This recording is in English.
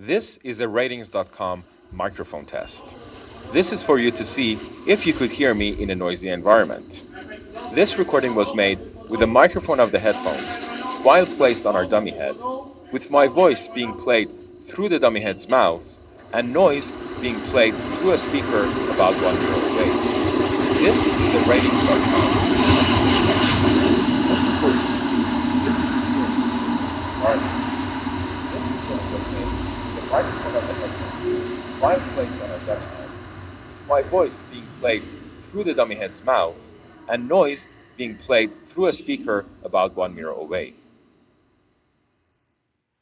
This is a Ratings.com microphone test. This is for you to see if you could hear me in a noisy environment. This recording was made with the microphone of the headphones while placed on our dummy head, with my voice being played through the dummy head's mouth and noise being played through a speaker about 1 meter away. This is a Ratings.com microphone of the headphones while placed on our dummy head, with my voice being played through the dummy head's mouth and noise being played through a speaker about 1 meter away.